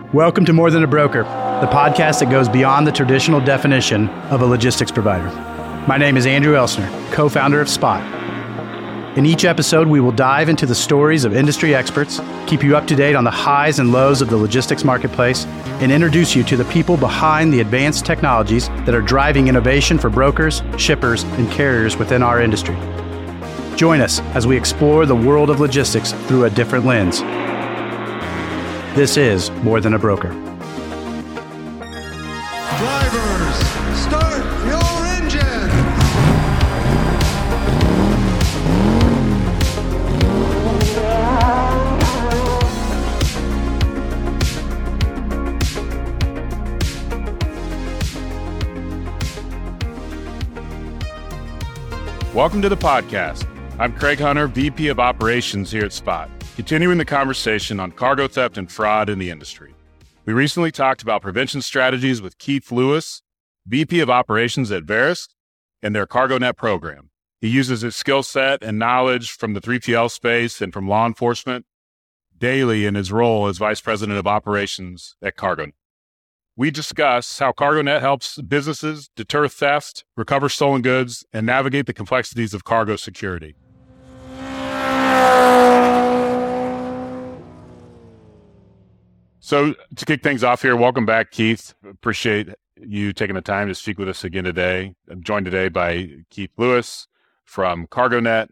Welcome to More Than a Broker, the podcast that goes beyond the traditional definition of a logistics provider. My name is Andrew Elsner, co-founder of Spot. In each episode, we will dive into the stories of industry experts, keep you up to date on the highs and lows of the logistics marketplace, and introduce you to the people behind the advanced technologies that are driving innovation for brokers, shippers, and carriers within our industry. Join us as we explore the world of logistics through a different lens. This is More Than a Broker. Drivers, start your engine! Welcome to the podcast. I'm Craig Hunter, VP of Operations here at Spot, continuing the conversation on cargo theft and fraud in the industry. We recently talked about prevention strategies with Keith Lewis, VP of Operations at Verisk, and their CargoNet program. He uses his skill set and knowledge from the 3PL space and from law enforcement daily in his role as Vice President of Operations at CargoNet. We discuss how CargoNet helps businesses deter theft, recover stolen goods, and navigate the complexities of cargo security. So to kick things off here, welcome back, Keith. Appreciate you taking the time to speak with us again today. I'm joined today by Keith Lewis from CargoNet.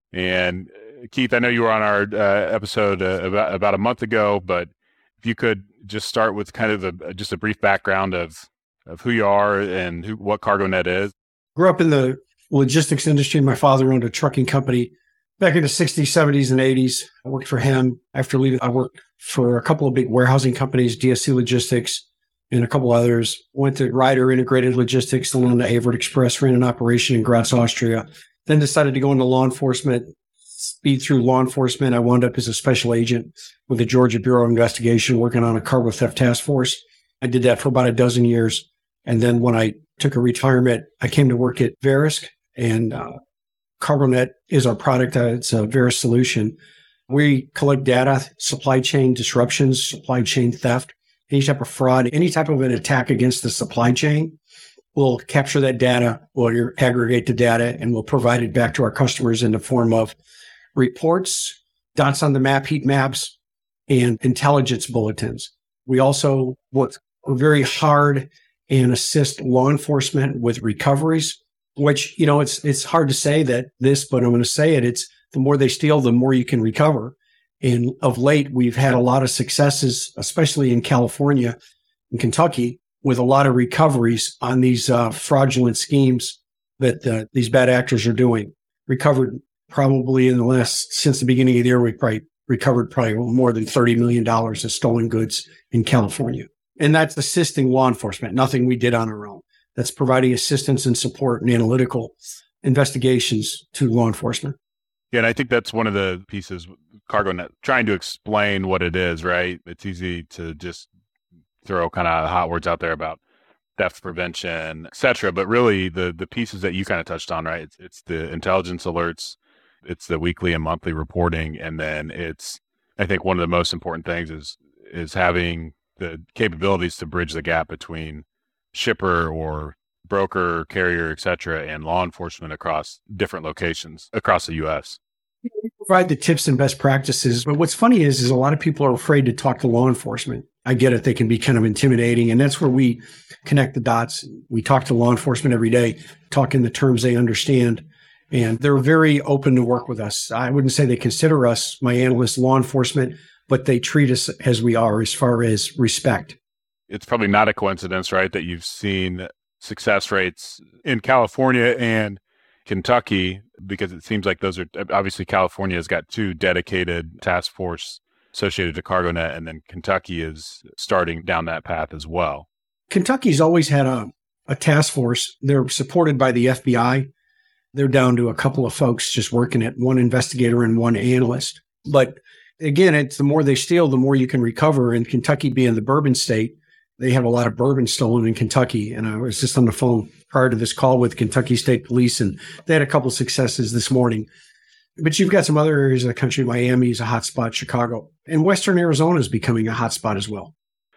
And Keith, I know you were on our episode about a month ago, but if you could just start with kind of just a brief background of who you are and what CargoNet is. Grew up in the logistics industry. My father owned a trucking company back in the 60s, 70s, and 80s. I worked for him. After leaving, I worked for a couple of big warehousing companies, DSC Logistics, and a couple others. Went to Ryder Integrated Logistics, then on the Averitt Express, ran an operation in Graz, Austria. Then decided to go into law enforcement, speed through law enforcement. I wound up as a special agent with the Georgia Bureau of Investigation, working on a cargo theft task force. I did that for about a dozen years. And then when I took a retirement, I came to work at Verisk, and CargoNet is our product. It's a Verisk solution. We collect data, supply chain disruptions, supply chain theft, any type of fraud, any type of an attack against the supply chain. We'll capture that data, we'll aggregate the data, and we'll provide it back to our customers in the form of reports, dots on the map, heat maps, and intelligence bulletins. We also work very hard and assist law enforcement with recoveries, which, it's hard to say but I'm going to say it. It's the more they steal, the more you can recover. And of late, we've had a lot of successes, especially in California and Kentucky, with a lot of recoveries on these fraudulent schemes that these bad actors are doing. Recovered probably since the beginning of the year, we probably recovered more than $30 million of stolen goods in California. And that's assisting law enforcement, nothing we did on our own. That's providing assistance and support and analytical investigations to law enforcement. Yeah, and I think that's one of the pieces, CargoNet, trying to explain what it is, right? It's easy to just throw kind of hot words out there about theft prevention, et cetera. But really, the pieces that you kind of touched on, right? It's the intelligence alerts, it's the weekly and monthly reporting, and then I think one of the most important things is having the capabilities to bridge the gap between shipper or broker, carrier, et cetera, and law enforcement across different locations across the U.S. We provide the tips and best practices. But what's funny is a lot of people are afraid to talk to law enforcement. I get it. They can be kind of intimidating. And that's where we connect the dots. We talk to law enforcement every day, talk in the terms they understand. And they're very open to work with us. I wouldn't say they consider us, my analysts, law enforcement, but they treat us as we are as far as respect. It's probably not a coincidence, right, that you've seen success rates in California and Kentucky, because it seems like those are obviously California has got two dedicated task force associated to CargoNet, and then Kentucky is starting down that path as well. Kentucky's always had a task force. They're supported by the FBI. They're down to a couple of folks just working it, one investigator and one analyst. But again, it's the more they steal, the more you can recover. And Kentucky being the bourbon state, they have a lot of bourbon stolen in Kentucky. And I was just on the phone prior to this call with Kentucky State Police, and they had a couple of successes this morning. But you've got some other areas of the country. Miami is a hotspot, Chicago. And Western Arizona is becoming a hotspot as well.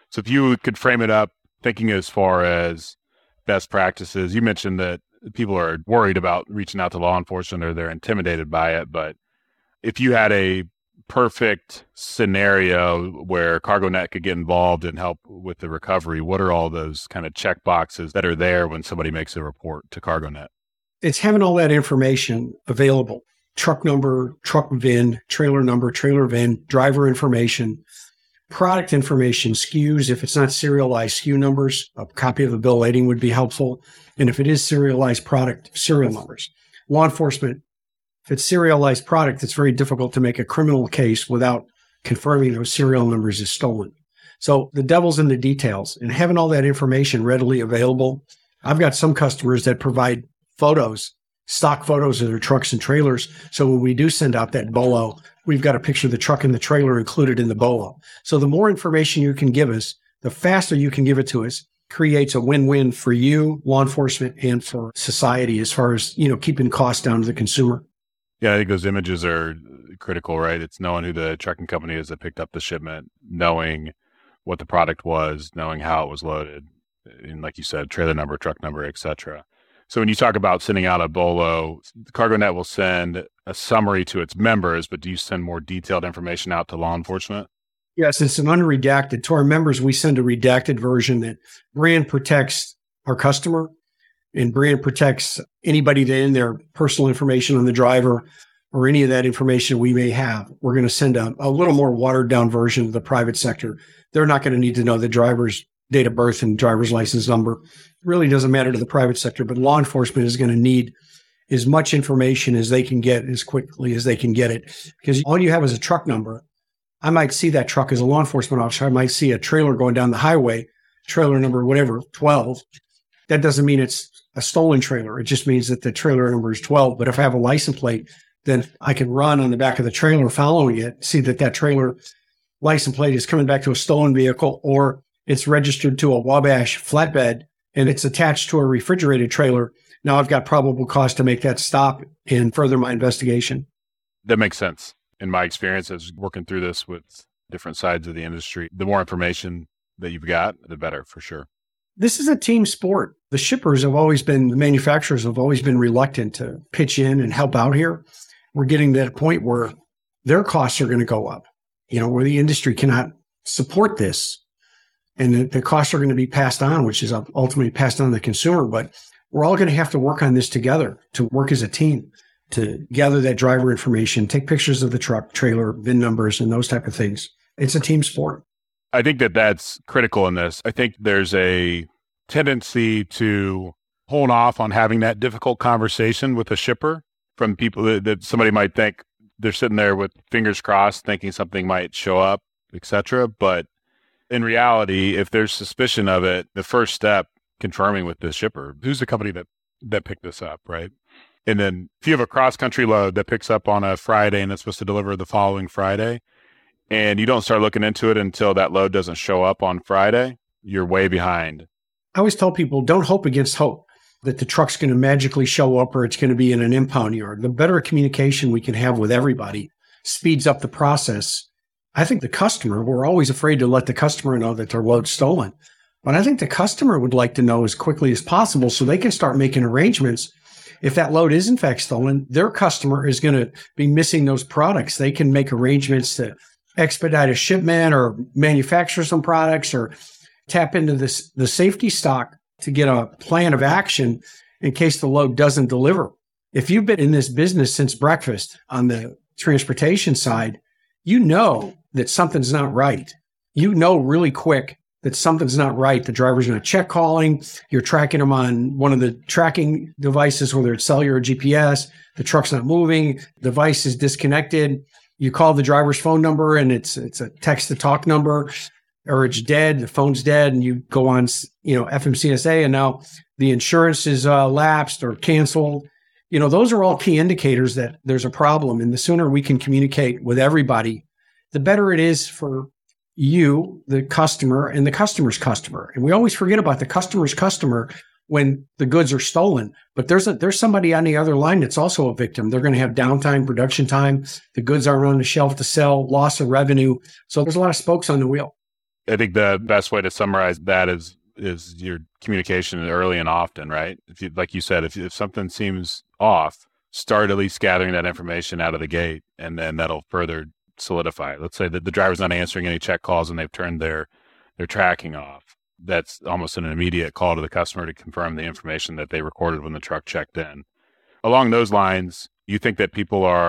So if you could frame it up, thinking as far as best practices, you mentioned that people are worried about reaching out to law enforcement or they're intimidated by it. But if you had a perfect scenario where CargoNet could get involved and help with the recovery, what are all those kind of check boxes that are there when somebody makes a report to CargoNet? It's having all that information available. Truck number, truck VIN, trailer number, trailer VIN, driver information, product information, SKUs. If it's not serialized SKU numbers, a copy of the bill of lading would be helpful. And if it is serialized product, serial numbers. Law enforcement, if it's serialized product, it's very difficult to make a criminal case without confirming those serial numbers is stolen. So the devil's in the details, and having all that information readily available. I've got some customers that provide photos, stock photos of their trucks and trailers. So when we do send out that BOLO, we've got a picture of the truck and the trailer included in the BOLO. So the more information you can give us, the faster you can give it to us, creates a win-win for you, law enforcement, and for society as far as, keeping costs down to the consumer. Yeah, I think those images are critical, right? It's knowing who the trucking company is that picked up the shipment, knowing what the product was, knowing how it was loaded, and like you said, trailer number, truck number, et cetera. So when you talk about sending out a BOLO, CargoNet will send a summary to its members, but do you send more detailed information out to law enforcement? Yes, it's an unredacted. To our members, we send a redacted version that brand protects our customer and brand protects anybody that in their personal information on the driver or any of that information we may have. We're going to send a little more watered down version of the private sector. They're not going to need to know the driver's date of birth and driver's license number. It really doesn't matter to the private sector, but law enforcement is going to need as much information as they can get as quickly as they can get it. Because all you have is a truck number. I might see that truck as a law enforcement officer. I might see a trailer going down the highway, trailer number, whatever, 12. That doesn't mean it's a stolen trailer. It just means that the trailer number is 12. But if I have a license plate, then I can run on the back of the trailer following it, see that that trailer license plate is coming back to a stolen vehicle, or it's registered to a Wabash flatbed and it's attached to a refrigerated trailer. Now I've got probable cause to make that stop and further my investigation. That makes sense. In my experience as working through this with different sides of the industry, the more information that you've got, the better for sure. This is a team sport. The shippers have always been, the manufacturers have always been reluctant to pitch in and help out here. We're getting to that point where their costs are going to go up, where the industry cannot support this. And the costs are going to be passed on, which is ultimately passed on to the consumer. But we're all going to have to work on this together, to work as a team, to gather that driver information, take pictures of the truck, trailer, VIN numbers, and those type of things. It's a team sport. I think that that's critical in this. I think there's a tendency to hold off on having that difficult conversation with a shipper from people that somebody might think they're sitting there with fingers crossed, thinking something might show up, et cetera. But in reality, if there's suspicion of it, the first step, confirming with the shipper, who's the company that picked this up, right? And then if you have a cross-country load that picks up on a Friday and it's supposed to deliver the following Friday, and you don't start looking into it until that load doesn't show up on Friday, you're way behind. I always tell people, don't hope against hope that the truck's going to magically show up or it's going to be in an impound yard. The better communication we can have with everybody speeds up the process. I think the customer, we're always afraid to let the customer know that their load's stolen. But I think the customer would like to know as quickly as possible so they can start making arrangements. If that load is in fact stolen, their customer is going to be missing those products. They can make arrangements to expedite a shipment or manufacture some products or tap into the safety stock to get a plan of action in case the load doesn't deliver. If you've been in this business since breakfast on the transportation side, you know that something's not right. You know really quick that something's not right. The driver's going to check calling. You're tracking them on one of the tracking devices, whether it's cellular or GPS. The truck's not moving. The device is disconnected. You call the driver's phone number and it's a text-to-talk number, or it's dead. The phone's dead, and you go on, FMCSA, and now the insurance is lapsed or canceled. Those are all key indicators that there's a problem. And the sooner we can communicate with everybody, the better it is for you, the customer, and the customer's customer. And we always forget about the customer's customer when the goods are stolen. But there's somebody on the other line that's also a victim. They're going to have downtime, production time. The goods aren't on the shelf to sell, loss of revenue. So there's a lot of spokes on the wheel. I think the best way to summarize that is your communication early and often, right? If you, like you said, if something seems off, start at least gathering that information out of the gate, and then that'll further solidify it. Let's say that the driver's not answering any check calls and they've turned their tracking off. That's almost an immediate call to the customer to confirm the information that they recorded when the truck checked in. Along those lines, you think that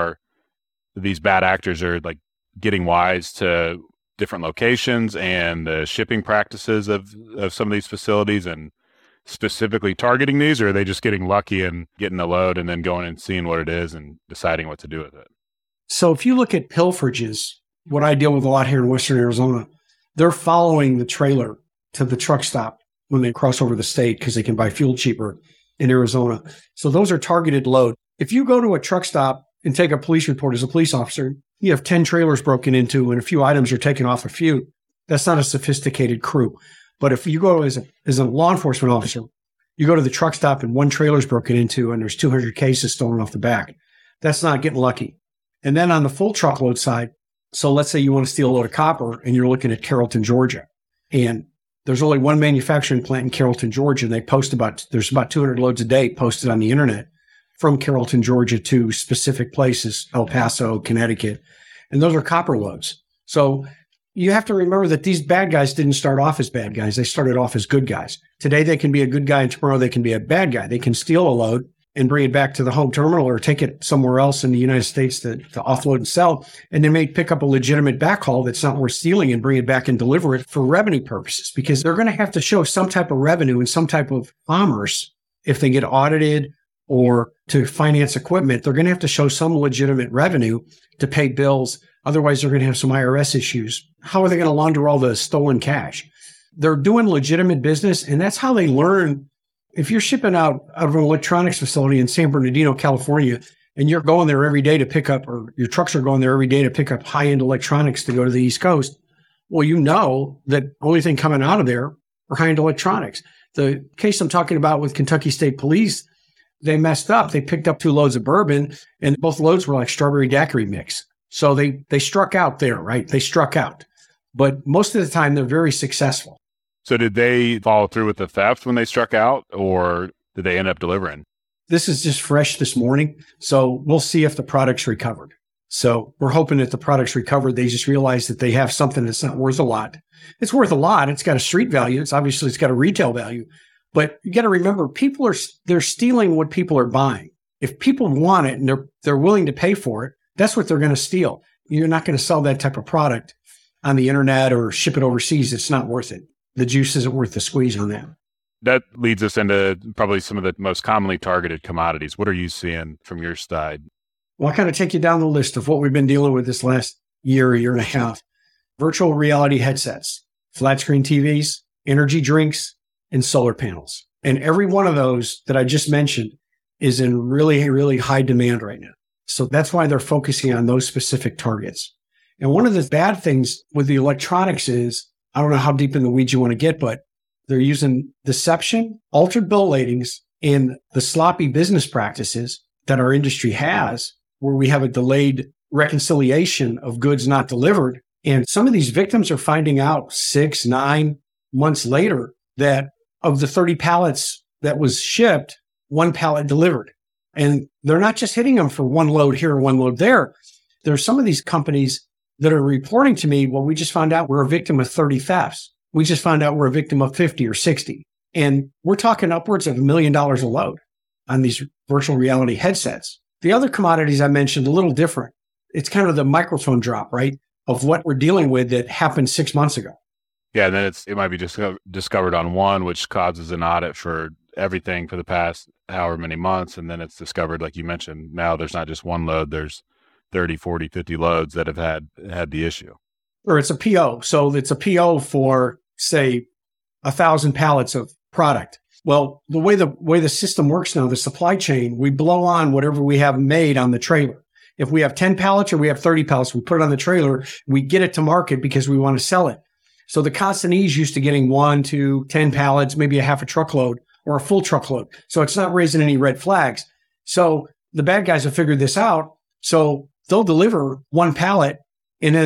these bad actors are like getting wise to different locations and the shipping practices of some of these facilities and specifically targeting these, or are they just getting lucky and getting the load and then going and seeing what it is and deciding what to do with it? So if you look at pilferages, what I deal with a lot here in Western Arizona, they're following the trailer to the truck stop when they cross over the state because they can buy fuel cheaper in Arizona. So those are targeted load. If you go to a truck stop and take a police report as a police officer, you have 10 trailers broken into and a few items are taken off a few. That's not a sophisticated crew. But if you go as a law enforcement officer, you go to the truck stop and one trailer's broken into and there's 200 cases stolen off the back. That's not getting lucky. And then on the full truckload side, so let's say you want to steal a load of copper and you're looking at Carrollton, Georgia, and there's only one manufacturing plant in Carrollton, Georgia, and there's about 200 loads a day posted on the internet from Carrollton, Georgia to specific places, El Paso, Connecticut, and those are copper loads. So you have to remember that these bad guys didn't start off as bad guys. They started off as good guys. Today they can be a good guy and tomorrow they can be a bad guy. They can steal a load and bring it back to the home terminal or take it somewhere else in the United States to offload and sell. And they may pick up a legitimate backhaul that's not worth stealing and bring it back and deliver it for revenue purposes, because they're going to have to show some type of revenue and some type of commerce if they get audited or to finance equipment. They're going to have to show some legitimate revenue to pay bills. Otherwise, they're going to have some IRS issues. How are they going to launder all the stolen cash? They're doing legitimate business, and that's how they learn. If you're shipping out of an electronics facility in San Bernardino, California, and you're going there every day to pick up, or your trucks are going there every day to pick up high-end electronics to go to the East Coast, well, you know that the only thing coming out of there are high-end electronics. The case I'm talking about with Kentucky State Police, they messed up. They picked up 2 loads of bourbon, and both loads were like strawberry daiquiri mix. So they struck out there, right? They struck out. But most of the time, they're very successful. So did they follow through with the theft when they struck out, or did they end up delivering? This is just fresh this morning, so we'll see if the product's recovered. So we're hoping that the product's recovered. They just realize that they have something that's not worth a lot. It's worth a lot. It's got a street value. It's got a retail value. But you got to remember, they're stealing what people are buying. If people want it and they're willing to pay for it, that's what they're going to steal. You're not going to sell that type of product on the internet or ship it overseas. It's not worth it. The juice isn't worth the squeeze on that. That leads us into probably some of the most commonly targeted commodities. What are you seeing from your side? Well, I'll kind of take you down the list of what we've been dealing with this last year and a half. Virtual reality headsets, flat screen TVs, energy drinks, and solar panels. And every one of those that I just mentioned is in really, really high demand right now. So that's why they're focusing on those specific targets. And one of the bad things with the electronics is, I don't know how deep in the weeds you want to get, but they're using deception, altered bill latings, and the sloppy business practices that our industry has, where we have a delayed reconciliation of goods not delivered. And some of these victims are finding out 6, 9 months later that of the 30 pallets that was shipped, 1 pallet delivered. And they're not just hitting them for 1 load here or 1 load there. There's some of these companies that are reporting to me, well, we just found out we're a victim of 30 thefts. We just found out we're a victim of 50 or 60. And we're talking upwards of $1 million a load on these virtual reality headsets. The other commodities I mentioned, a little different. It's kind of the microphone drop, right, of what we're dealing with that happened 6 months ago. Yeah, and then it might be discovered on one, which causes an audit for everything for the past however many months. And then it's discovered, like you mentioned, now there's not just 1 load, there's 30, 40, 50 loads that have had the issue. Or it's a PO. So it's a PO for, say, 1,000 pallets of product. Well, the way the system works now, the supply chain, we blow on whatever we have made on the trailer. If we have 10 pallets or we have 30 pallets, we put it on the trailer, we get it to market because we want to sell it. So the consignee's used to getting 1 to 10 pallets, maybe a half a truckload or a full truckload. So it's not raising any red flags. So the bad guys have figured this out. So they'll deliver 1 pallet and then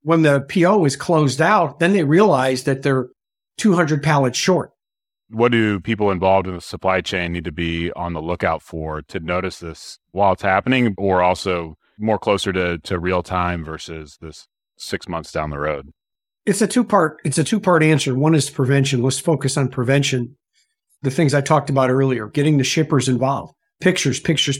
When the PO is closed out, then they realize that they're 200 pallets short. What do people involved in the supply chain need to be on the lookout for to notice this while it's happening, or also more closer to real time versus this 6 months down the road? It's a two-part answer. One is prevention. Let's focus on prevention. The things I talked about earlier, getting the shippers involved. Pictures.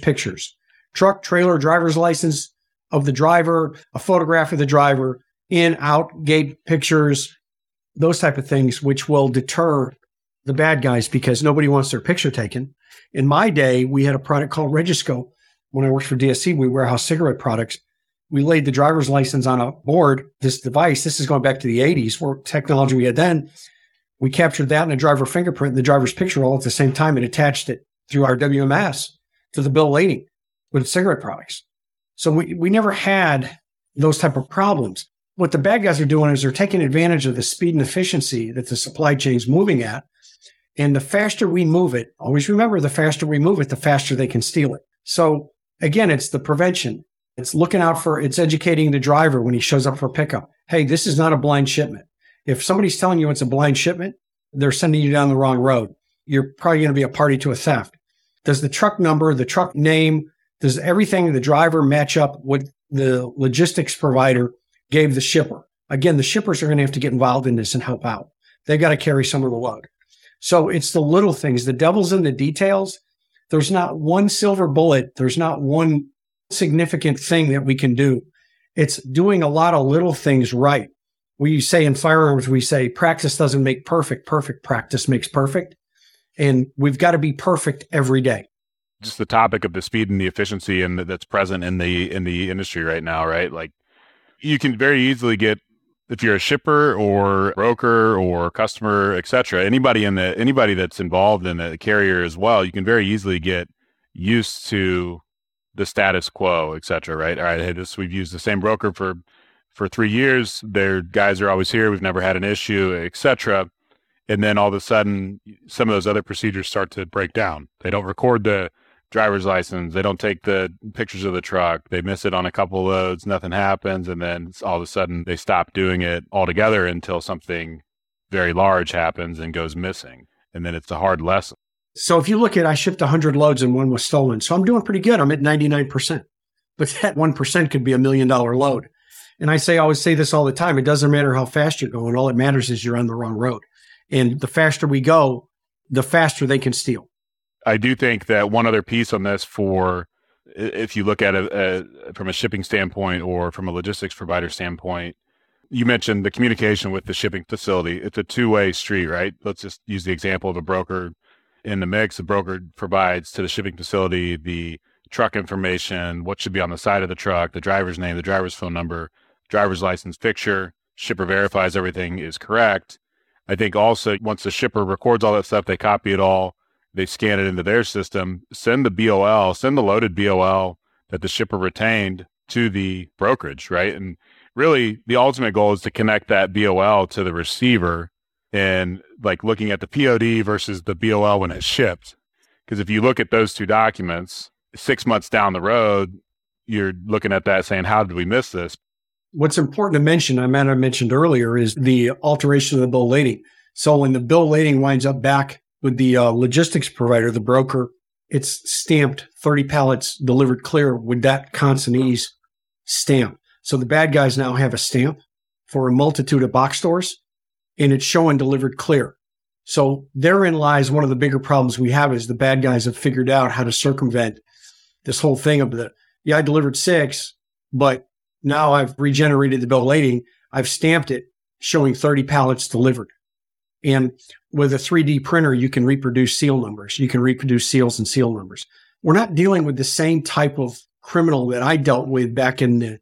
Truck, trailer, driver's license of the driver, a photograph of the driver, in, out, gate pictures, those type of things, which will deter the bad guys because nobody wants their picture taken. In my day, we had a product called Regiscope. When I worked for DSC, we warehouse cigarette products. We laid the driver's license on a board, this device. This is going back to the 80s, where technology we had then. We captured that in a driver fingerprint and the driver's picture all at the same time and attached it through our WMS to the bill of lading with cigarette products. So we never had those type of problems. What the bad guys are doing is they're taking advantage of the speed and efficiency that the supply chain's moving at. And the faster we move it, always remember, the faster we move it, the faster they can steal it. So again, it's the prevention. It's it's educating the driver when he shows up for pickup. Hey, this is not a blind shipment. If somebody's telling you it's a blind shipment, they're sending you down the wrong road. You're probably going to be a party to a theft. Does the truck number, the truck name, does everything the driver match up with the logistics provider gave the shipper? Again, the shippers are going to have to get involved in this and help out. They've got to carry some of the load. So it's the little things. The devil's in the details. There's not one silver bullet. There's not one significant thing that we can do. It's doing a lot of little things right. We say in firearms, we say practice doesn't make perfect. Perfect practice makes perfect. And we've got to be perfect every day. Just the topic of the speed and the efficiency and that's present in the industry right now, right? Like you can very easily get, if you're a shipper or broker or customer, et cetera, anybody that's involved in the carrier as well, you can very easily get used to the status quo, et cetera, right? All right, hey, we've used the same broker for 3 years. Their guys are always here. We've never had an issue, et cetera. And then all of a sudden, some of those other procedures start to break down. They don't record the driver's license. They don't take the pictures of the truck. They miss it on a couple of loads. Nothing happens. And then all of a sudden they stop doing it altogether until something very large happens and goes missing. And then it's a hard lesson. So if you look at, I shipped 100 loads and one was stolen. So I'm doing pretty good. I'm at 99%. But that 1% could be $1 million load. And I always say this all the time. It doesn't matter how fast you're going. All it matters is you're on the wrong road. And the faster we go, the faster they can steal. I do think that one other piece on this, for if you look at it from a shipping standpoint or from a logistics provider standpoint, you mentioned the communication with the shipping facility. It's a two-way street, right? Let's just use the example of a broker in the mix. The broker provides to the shipping facility the truck information, what should be on the side of the truck, the driver's name, the driver's phone number, driver's license picture. Shipper verifies everything is correct. I think also once the shipper records all that stuff, they copy it all, they scan it into their system, send the loaded BOL that the shipper retained to the brokerage, right? And really the ultimate goal is to connect that BOL to the receiver, and like looking at the POD versus the BOL when it's shipped. Because if you look at those two documents, 6 months down the road, you're looking at that saying, how did we miss this? What's important to mention, I mentioned earlier, is the alteration of the bill of lading. So when the bill of lading winds up back with the logistics provider, the broker, it's stamped 30 pallets delivered clear with that consignee's stamp. So the bad guys now have a stamp for a multitude of box stores, and it's showing delivered clear. So therein lies one of the bigger problems we have, is the bad guys have figured out how to circumvent this whole thing of I delivered 6, but now I've regenerated the bill of lading. I've stamped it showing 30 pallets delivered. And with a 3D printer, you can reproduce seal numbers. You can reproduce seals and seal numbers. We're not dealing with the same type of criminal that I dealt with back in the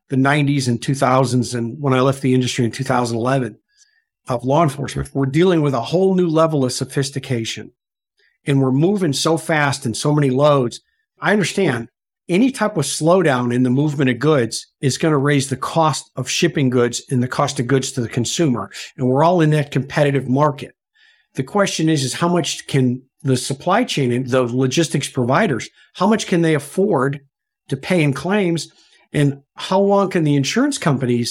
90s and 2000s and when I left the industry in 2011 of law enforcement. We're dealing with a whole new level of sophistication. And we're moving so fast and so many loads. I understand any type of slowdown in the movement of goods is going to raise the cost of shipping goods and the cost of goods to the consumer. And we're all in that competitive market. The question is how much can the supply chain and the logistics providers, how much can they afford to pay in claims? And how long can the insurance companies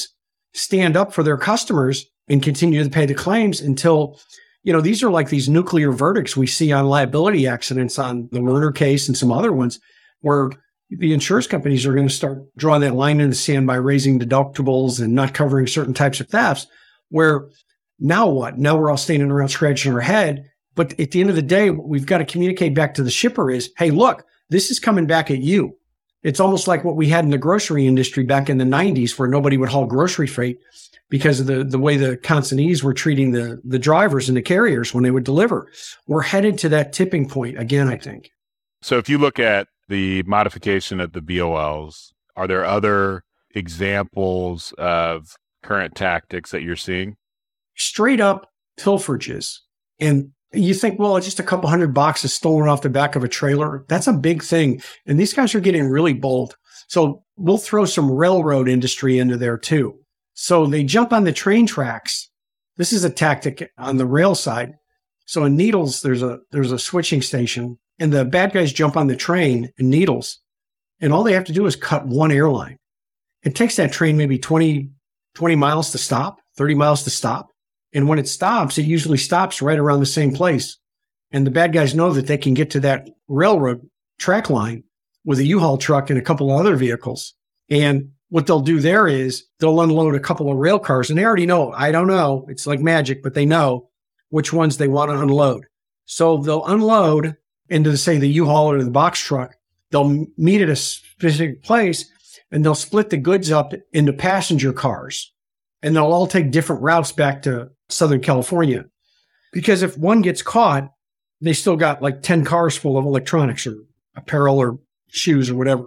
stand up for their customers and continue to pay the claims until, these are like these nuclear verdicts we see on liability accidents on the Werner case and some other ones where the insurance companies are going to start drawing that line in the sand by raising deductibles and not covering certain types of thefts, where now what? Now we're all standing around scratching our head. But at the end of the day, what we've got to communicate back to the shipper is, hey, look, this is coming back at you. It's almost like what we had in the grocery industry back in the 90s where nobody would haul grocery freight because of the way the consignees were treating the drivers and the carriers when they would deliver. We're headed to that tipping point again, I think. So if you look at the modification of the BOLs, are there other examples of current tactics that you're seeing? Straight up pilferages. And you think, well, it's just a couple hundred boxes stolen off the back of a trailer. That's a big thing. And these guys are getting really bold. So we'll throw some railroad industry into there too. So they jump on the train tracks. This is a tactic on the rail side. So in Needles, there's a switching station, and the bad guys jump on the train in Needles, and all they have to do is cut one airline. It takes that train maybe 20 miles to stop, 30 miles to stop. And when it stops, it usually stops right around the same place. And the bad guys know that they can get to that railroad track line with a U-Haul truck and a couple of other vehicles. And what they'll do there is they'll unload a couple of rail cars, and they already know, I don't know, it's like magic, but they know which ones they want to unload. So they'll unload into, say, the U-Haul or the box truck. They'll meet at a specific place, and they'll split the goods up into passenger cars. And they'll all take different routes back to Southern California. Because if one gets caught, they still got like 10 cars full of electronics or apparel or shoes or whatever.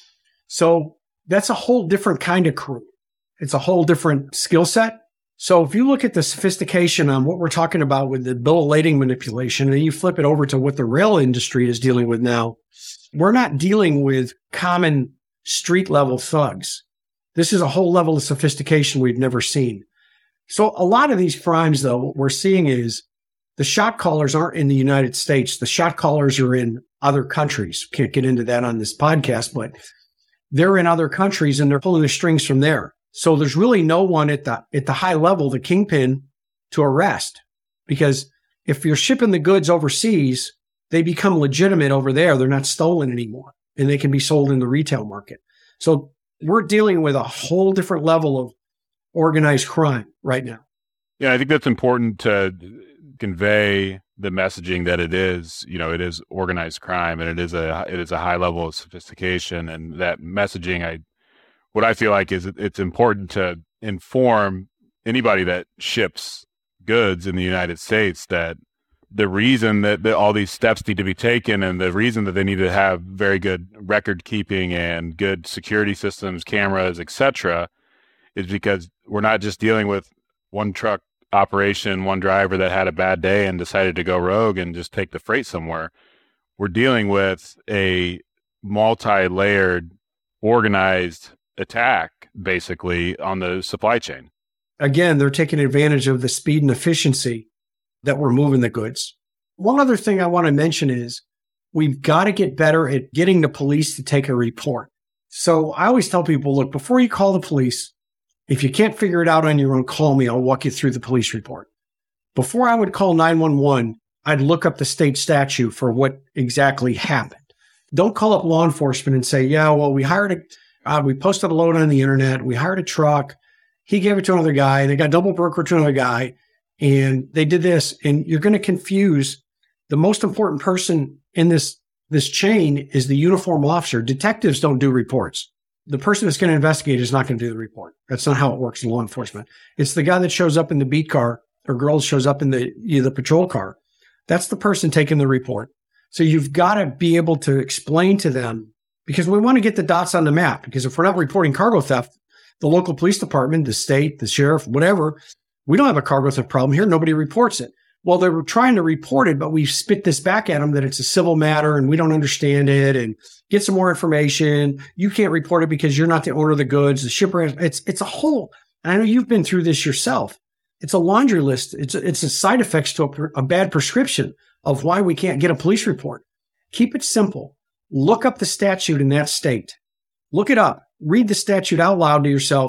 So that's a whole different kind of crew. It's a whole different skill set. So if you look at the sophistication on what we're talking about with the bill of lading manipulation, and you flip it over to what the rail industry is dealing with now, we're not dealing with common street level thugs. This is a whole level of sophistication we've never seen. So a lot of these crimes, though, what we're seeing is the shot callers aren't in the United States. The shot callers are in other countries. Can't get into that on this podcast, but they're in other countries and they're pulling the strings from there. So there's really no one at the high level, the kingpin, to arrest. Because if you're shipping the goods overseas, they become legitimate over there. They're not stolen anymore, and they can be sold in the retail market. So we're dealing with a whole different level of organized crime right now. Yeah, I think that's important to convey the messaging that it is organized crime, and it is a high level of sophistication. And that messaging, what I feel like is it's important to inform anybody that ships goods in the United States that the reason that all these steps need to be taken and the reason that they need to have very good record keeping and good security systems, cameras, etc., is because we're not just dealing with one truck operation, one driver that had a bad day and decided to go rogue and just take the freight somewhere. We're dealing with a multi-layered, organized attack, basically, on the supply chain. Again, they're taking advantage of the speed and efficiency that we're moving the goods. One other thing I want to mention is we've got to get better at getting the police to take a report. So I always tell people, look, before you call the police, if you can't figure it out on your own, call me. I'll walk you through the police report. Before I would call 911, I'd look up the state statute for what exactly happened. Don't call up law enforcement and say, yeah, well, we posted a load on the internet. We hired a truck. He gave it to another guy. They got double brokered to another guy. And they did this. And you're going to confuse the most important person in this chain is the uniform officer. Detectives don't do reports. The person that's going to investigate is not going to do the report. That's not how it works in law enforcement. It's the guy that shows up in the beat car or girl shows up in the patrol car. That's the person taking the report. So you've got to be able to explain to them, because we want to get the dots on the map. Because if we're not reporting cargo theft, the local police department, the state, the sheriff, whatever, we don't have a cargo theft problem here. Nobody reports it. Well, they were trying to report it, but we spit this back at them that it's a civil matter and we don't understand it and get some more information. You can't report it because you're not the owner of the goods. The shipper, it's a whole, and I know you've been through this yourself. It's a laundry list. It's a side effects to a bad prescription of why we can't get a police report. Keep it simple. Look up the statute in that state. Look it up. Read the statute out loud to yourself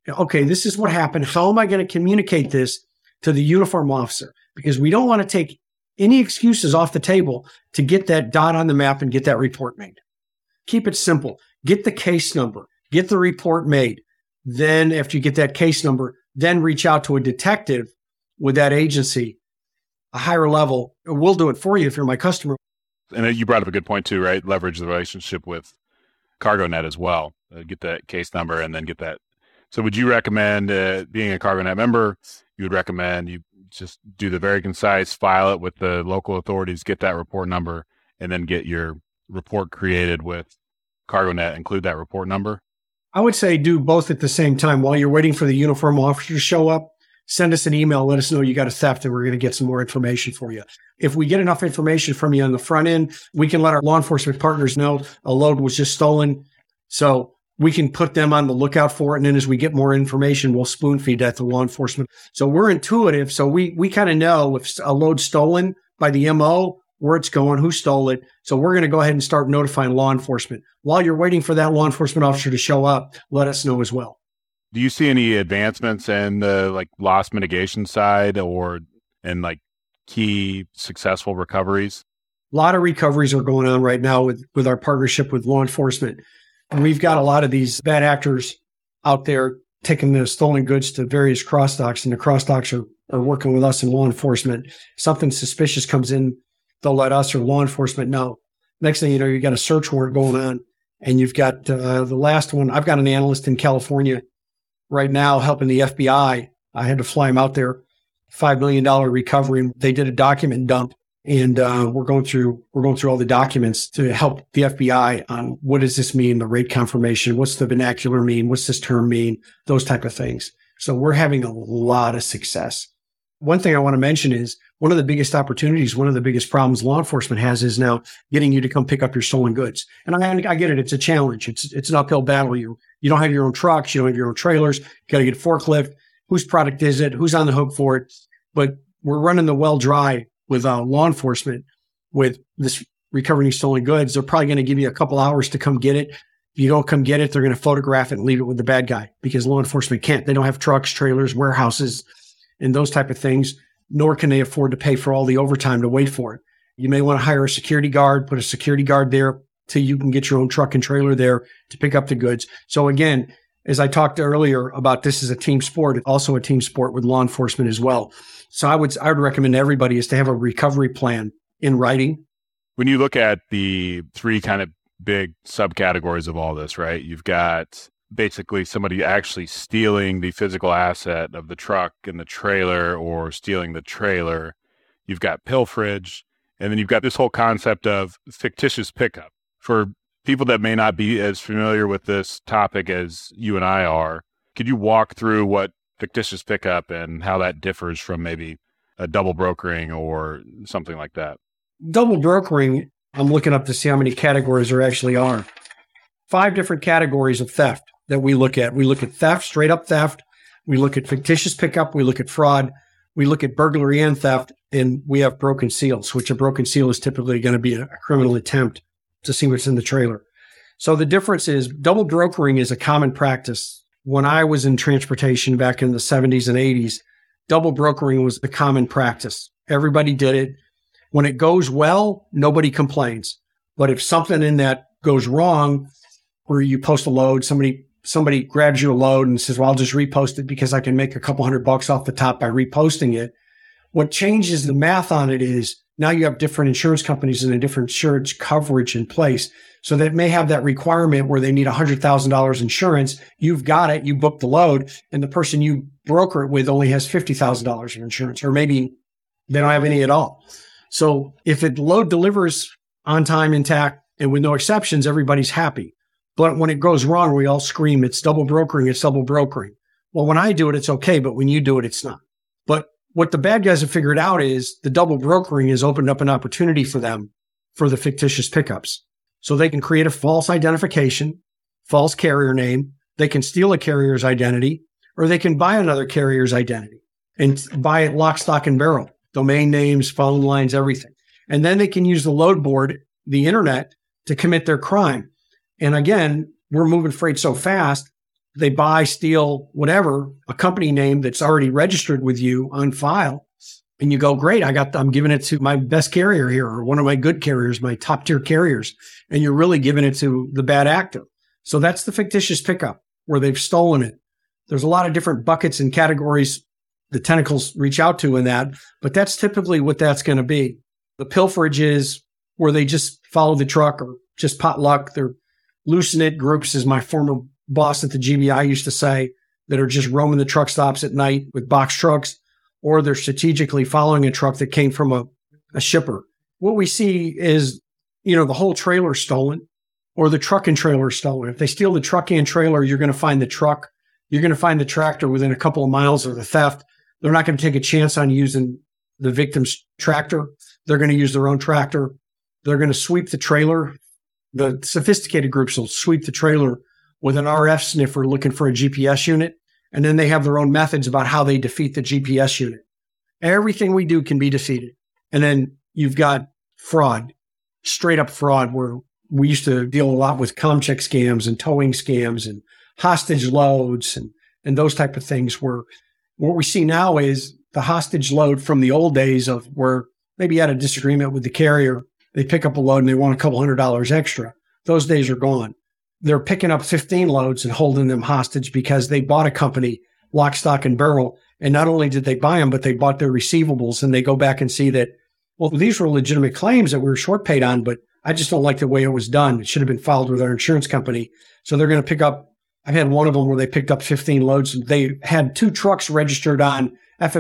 Okay, this is what happened. How am I going to communicate this to the uniform officer? Because we don't want to take any excuses off the table to get that dot on the map and get that report made. Keep it simple. Get the case number, get the report made. Then after you get that case number, then reach out to a detective with that agency, a higher level. We'll do it for you if you're my customer. And you brought up a good point too, right? Leverage the relationship with CargoNet as well. Get that case number and then get that. So would you recommend, being a CargoNet member, you would recommend you just do the very concise, file it with the local authorities, get that report number, and then get your report created with CargoNet, include that report number? I would say do both at the same time. While you're waiting for the uniform officer to show up, send us an email, let us know you got a theft, and we're going to get some more information for you. If we get enough information from you on the front end, we can let our law enforcement partners know a load was just stolen. So we can put them on the lookout for it. And then as we get more information, we'll spoon feed that to law enforcement. So we're intuitive. So we kind of know if a load's stolen by the MO, where it's going, who stole it. So we're going to go ahead and start notifying law enforcement. While you're waiting for that law enforcement officer to show up, let us know as well. Do you see any advancements in the loss mitigation side or in key successful recoveries? A lot of recoveries are going on right now with our partnership with law enforcement. And we've got a lot of these bad actors out there taking the stolen goods to various cross docks, and the cross docks are working with us in law enforcement. Something suspicious comes in, they'll let us or law enforcement know. Next thing you know, you've got a search warrant going on, and you've got the last one. I've got an analyst in California right now helping the FBI. I had to fly him out there, $5 million recovery. They did a document dump, and we're going through all the documents to help the FBI on what does this mean, the rate confirmation, what's the vernacular mean, what's this term mean, those type of things. So we're having a lot of success. One thing I want to mention is one of the biggest opportunities, one of the biggest problems law enforcement has is now getting you to come pick up your stolen goods. And I get it. It's a challenge. It's an uphill battle. You don't have your own trucks. You don't have your own trailers. You got to get a forklift. Whose product is it? Who's on the hook for it? But we're running the well dry with law enforcement with this recovering stolen goods. They're probably going to give you a couple hours to come get it. If you don't come get it, they're going to photograph it and leave it with the bad guy because law enforcement can't. They don't have trucks, trailers, warehouses, and those type of things, nor can they afford to pay for all the overtime to wait for it. You may want to hire a security guard, put a security guard there till you can get your own truck and trailer there to pick up the goods. So again, as I talked earlier about this is a team sport, also a team sport with law enforcement as well. So I would recommend everybody is to have a recovery plan in writing. When you look at the three kind of big subcategories of all this, right? You've got basically somebody actually stealing the physical asset of the truck and the trailer or stealing the trailer. You've got pilferage. And then you've got this whole concept of fictitious pickup. For people that may not be as familiar with this topic as you and I are, could you walk through what fictitious pickup and how that differs from maybe a double brokering or something like that? Double brokering, I'm looking up to see how many categories there actually are. 5 different categories of theft that we look at. We look at theft, straight up theft. We look at fictitious pickup. We look at fraud. We look at burglary and theft. And we have broken seals, which a broken seal is typically going to be a criminal attempt to see what's in the trailer. So the difference is double brokering is a common practice. When I was in transportation back in the 70s and 80s, double brokering was the common practice. Everybody did it. When it goes well, nobody complains. But if something in that goes wrong, where you post a load, somebody grabs you a load and says, well, I'll just repost it because I can make a couple $100 off the top by reposting it. What changes the math on it is now you have different insurance companies and a different insurance coverage in place. So that may have that requirement where they need $100,000 insurance. You've got it. You booked the load and the person you broker it with only has $50,000 in insurance, or maybe they don't have any at all. So if the load delivers on time, intact, and with no exceptions, everybody's happy. But when it goes wrong, we all scream, it's double brokering, it's double brokering. Well, when I do it, it's okay. But when you do it, it's not. But what the bad guys have figured out is the double brokering has opened up an opportunity for them for the fictitious pickups. So they can create a false identification, false carrier name. They can steal a carrier's identity, or they can buy another carrier's identity and buy it lock, stock, and barrel, domain names, phone lines, everything. And then they can use the load board, the internet, to commit their crime. And again, we're moving freight so fast. They buy, steal, whatever, a company name that's already registered with you on file. And you go, great, I'm giving it to my best carrier here, or one of my good carriers, my top tier carriers. And you're really giving it to the bad actor. So that's the fictitious pickup where they've stolen it. There's a lot of different buckets and categories the tentacles reach out to in that, but that's typically what that's going to be. The pilferage is where they just follow the truck or just potluck. They're loose-knit groups, as my former boss at the GBI used to say, that are just roaming the truck stops at night with box trucks, or they're strategically following a truck that came from a shipper. What we see is, the whole trailer stolen or the truck and trailer stolen. If they steal the truck and trailer, you're going to find the truck. You're going to find the tractor within a couple of miles of the theft. They're not going to take a chance on using the victim's tractor. They're going to use their own tractor. They're going to sweep the trailer. The sophisticated groups will sweep the trailer with an RF sniffer looking for a GPS unit. And then they have their own methods about how they defeat the GPS unit. Everything we do can be defeated. And then you've got fraud, straight up fraud, where we used to deal a lot with ComCheck scams and towing scams and hostage loads and those type of things, where what we see now is the hostage load from the old days of where maybe you had a disagreement with the carrier. They pick up a load and they want a couple $100 extra. Those days are gone. They're picking up 15 loads and holding them hostage because they bought a company, lock, stock, and barrel. And not only did they buy them, but they bought their receivables, and they go back and see that, well, these were legitimate claims that we were short paid on, but I just don't like the way it was done. It should have been filed with our insurance company. So they're going to pick up, I've had one of them where they picked up 15 loads. They had 2 trucks registered on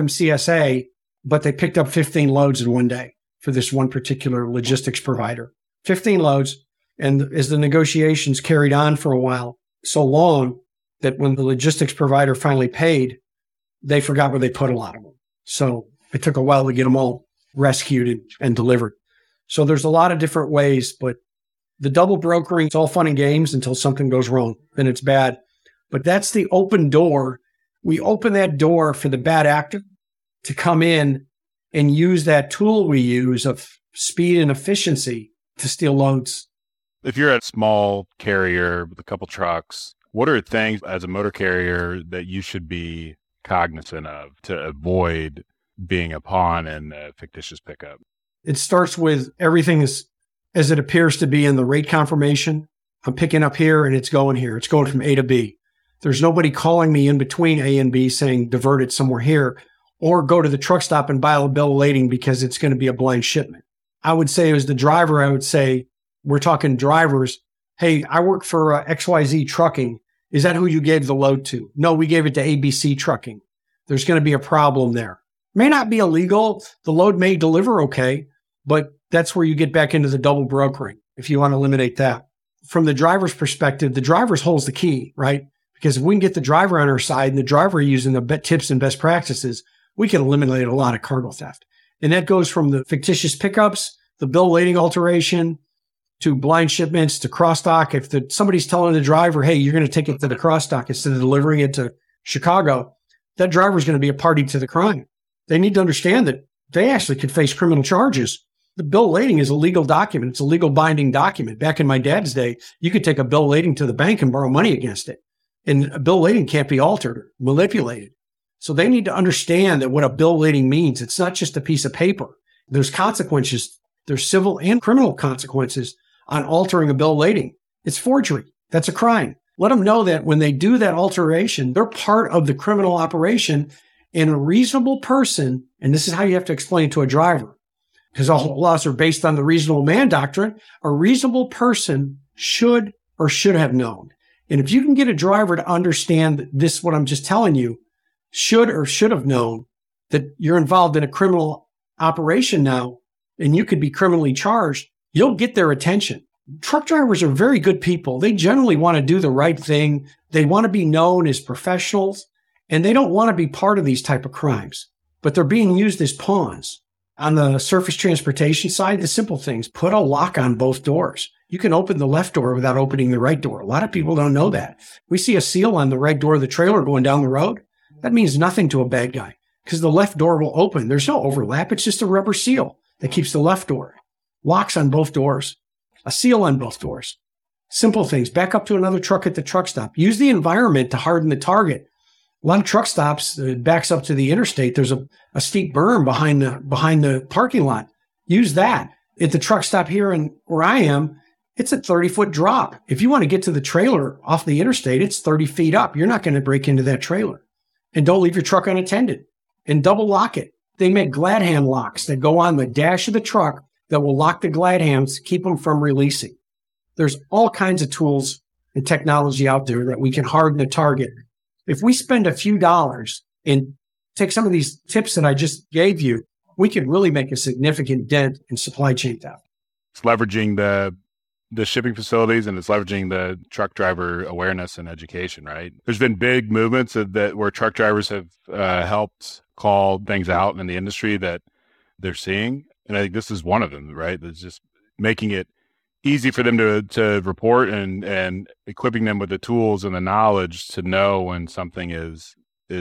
FMCSA, but they picked up 15 loads in one day for this one particular logistics provider. 15 loads. And as the negotiations carried on for a while, so long that when the logistics provider finally paid, they forgot where they put a lot of them. So it took a while to get them all rescued and delivered. So there's a lot of different ways, but the double brokering, it's all fun and games until something goes wrong, then it's bad. But that's the open door. We open that door for the bad actor to come in and use that tool we use of speed and efficiency to steal loads. If you're a small carrier with a couple trucks, what are things as a motor carrier that you should be cognizant of to avoid being a pawn in a fictitious pickup? It starts with everything as it appears to be in the rate confirmation. I'm picking up here and it's going here. It's going from A to B. There's nobody calling me in between A and B saying divert it somewhere here, or go to the truck stop and buy a bill of lading because it's going to be a blind shipment. I would say as the driver, I would say, we're talking drivers. Hey, I work for XYZ Trucking. Is that who you gave the load to? No, we gave it to ABC Trucking. There's going to be a problem there. May not be illegal. The load may deliver okay, but that's where you get back into the double brokering if you want to eliminate that. From the driver's perspective, the driver holds the key, right? Because if we can get the driver on our side and the driver using the tips and best practices, we can eliminate a lot of cargo theft. And that goes from the fictitious pickups, the bill lading alteration, to blind shipments, to cross-dock. If somebody's telling the driver, hey, you're going to take it to the cross-dock instead of delivering it to Chicago, that driver's going to be a party to the crime. They need to understand that they actually could face criminal charges. The bill of lading is a legal document. It's a legal binding document. Back in my dad's day, you could take a bill of lading to the bank and borrow money against it. And a bill of lading can't be altered or manipulated. So they need to understand that what a bill of lading means. It's not just a piece of paper. There's consequences. There's civil and criminal consequences on altering a bill of lading. It's forgery. That's a crime. Let them know that when they do that alteration, they're part of the criminal operation, and a reasonable person, and this is how you have to explain it to a driver, because all laws are based on the reasonable man doctrine, a reasonable person should or should have known. And if you can get a driver to understand this, what I'm just telling you, should or should have known that you're involved in a criminal operation now, and you could be criminally charged, you'll get their attention. Truck drivers are very good people. They generally want to do the right thing. They want to be known as professionals, and they don't want to be part of these type of crimes, but they're being used as pawns. On the surface transportation side, the simple things, put a lock on both doors. You can open the left door without opening the right door. A lot of people don't know that. We see a seal on the right door of the trailer going down the road. That means nothing to a bad guy because the left door will open. There's no overlap. It's just a rubber seal that keeps the left door. Locks on both doors, a seal on both doors. Simple things. Back up to another truck at the truck stop. Use the environment to harden the target. A lot of truck stops, it backs up to the interstate. There's a steep berm behind the parking lot. Use that. At the truck stop here where I am, it's a 30-foot drop. If you want to get to the trailer off the interstate, it's 30 feet up. You're not going to break into that trailer. And don't leave your truck unattended. And double lock it. They make glad hand locks that go on the dash of the truck that will lock the glad hands, keep them from releasing. There's all kinds of tools and technology out there that we can harden a target. If we spend a few dollars and take some of these tips that I just gave you, we could really make a significant dent in supply chain theft. It's leveraging the shipping facilities, and it's leveraging the truck driver awareness and education, right? There's been big movements that where truck drivers have helped call things out in the industry that they're seeing. And I think this is one of them, right? That's just making it easy for them to report and equipping them with the tools and the knowledge to know when something is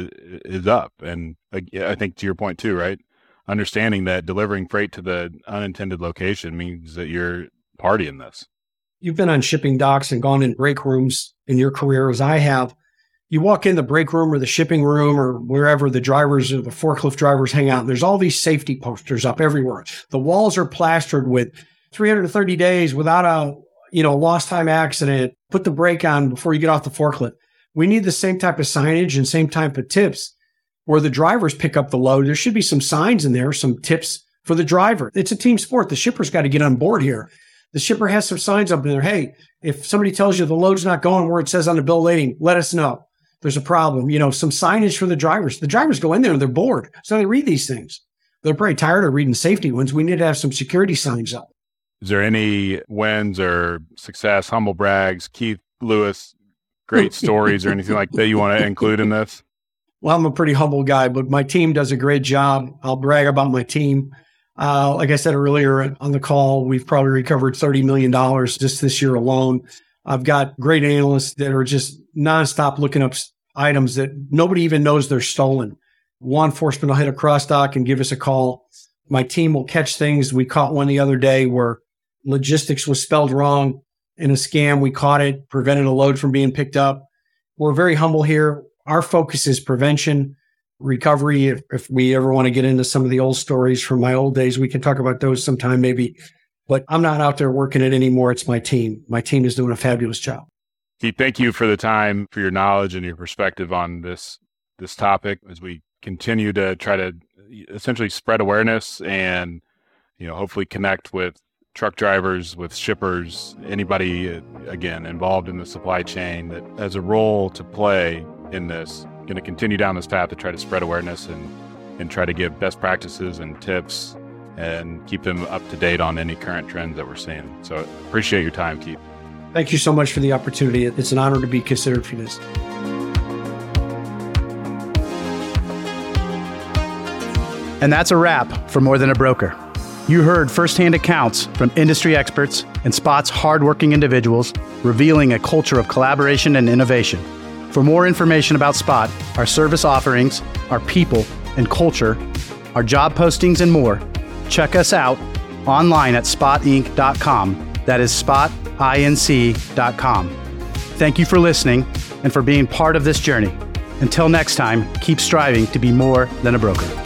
up. And I think to your point too, right? Understanding that delivering freight to the unintended location means that you're party in this. You've been on shipping docks and gone in break rooms in your career as I have. You walk in the break room or the shipping room or wherever the drivers or the forklift drivers hang out. And there's all these safety posters up everywhere. The walls are plastered with 330 days without a lost time accident. Put the brake on before you get off the forklift. We need the same type of signage and same type of tips where the drivers pick up the load. There should be some signs in there, some tips for the driver. It's a team sport. The shipper's got to get on board here. The shipper has some signs up in there. Hey, if somebody tells you the load's not going where it says on the bill of lading, let us know. There's a problem. Some signage for the drivers. The drivers go in there and they're bored. So they read these things. They're probably tired of reading safety ones. We need to have some security signs up. Is there any wins or success, humble brags, Keith Lewis, great stories or anything like that you want to include in this? Well, I'm a pretty humble guy, but my team does a great job. I'll brag about my team. Like I said earlier on the call, we've probably recovered $30 million just this year alone. I've got great analysts that are just nonstop looking up items that nobody even knows they're stolen. Law enforcement will hit a cross dock and give us a call. My team will catch things. We caught one the other day where logistics was spelled wrong in a scam. We caught it, prevented a load from being picked up. We're very humble here. Our focus is prevention, recovery. If we ever want to get into some of the old stories from my old days, we can talk about those sometime maybe. But I'm not out there working it anymore. It's my team. My team is doing a fabulous job. Keith, thank you for the time, for your knowledge and your perspective on this topic as we continue to try to essentially spread awareness and, hopefully connect with truck drivers, with shippers, anybody, again, involved in the supply chain that has a role to play in this. Going to continue down this path to try to spread awareness and try to give best practices and tips and keep them up to date on any current trends that we're seeing. So appreciate your time, Keith. Thank you so much for the opportunity. It's an honor to be considered for this. And that's a wrap for More Than a Broker. You heard firsthand accounts from industry experts and Spot's hardworking individuals, revealing a culture of collaboration and innovation. For more information about Spot, our service offerings, our people and culture, our job postings, and more, check us out online at spotinc.com. That is spotinc.com. Thank you for listening and for being part of this journey. Until next time, keep striving to be more than a broker.